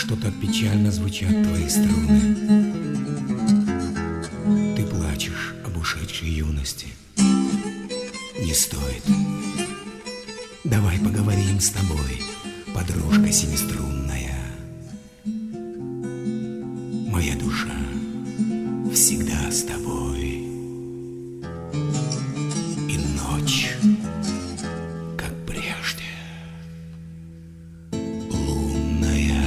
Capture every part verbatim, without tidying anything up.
что так печально звучат твои струны. Ты плачешь об ушедшей юности. Не стоит. Давай поговорим с тобой, подружка семиструнная. Моя душа всегда с тобой. И ночь, как прежде, лунная.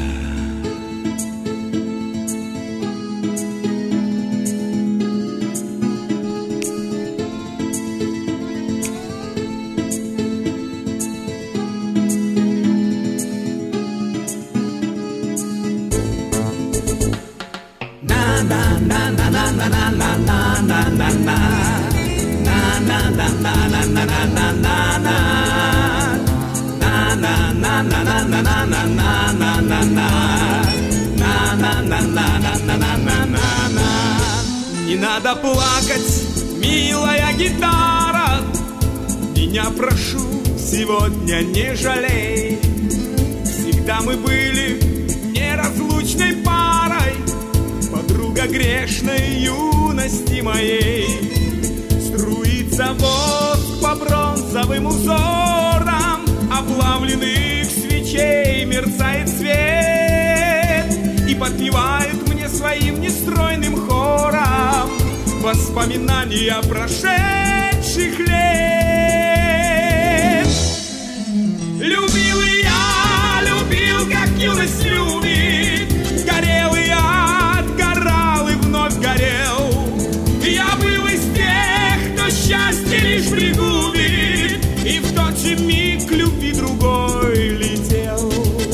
Не надо плакать, милая гитара, меня прошу, сегодня не жалей. Всегда мы были неразлучной парой, подруга грешной юности моей. Струится воск по бронзовым узорам оплавленных свечей, мерцает свет и подпевает мне своим нестройным хором воспоминания прошедших лет. Любил и я, любил, как юность любит, горел и я, отгорал и вновь горел. Я был из тех, кто счастье лишь пригубит, и в тот же миг к любви другой летел.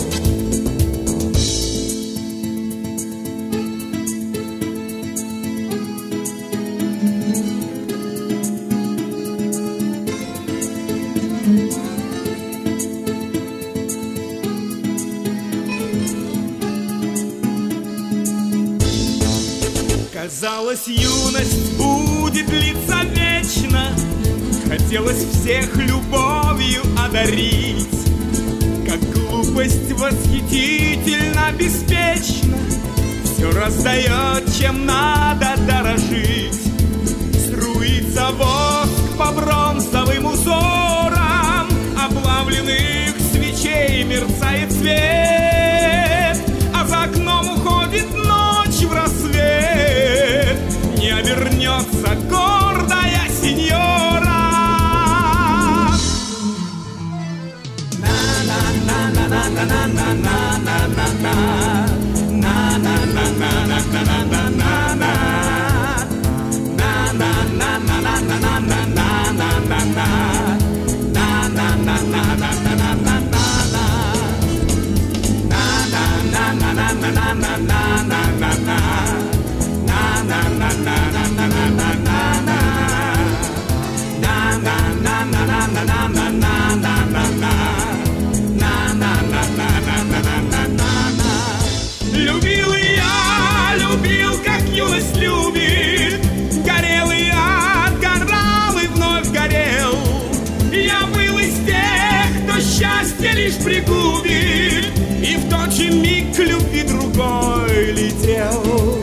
Казалось, юность будет длиться вечно, хотелось всех любовью одарить. Как глупость восхитительно беспечна, все раздает, чем надо дорожить. Струится воск по бронзовым узорам оплавленных свечей, мерцает свет, а за окном уходит ночь в рассвет. Не обернется гордая сеньора. Любил и я, любил, как юность любит, горел и я, отгорал и вновь горел. Я был из тех, кто счастье лишь пригубит, и в тот же миг к любви другой летел.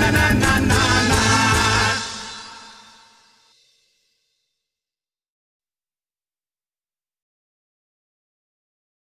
на на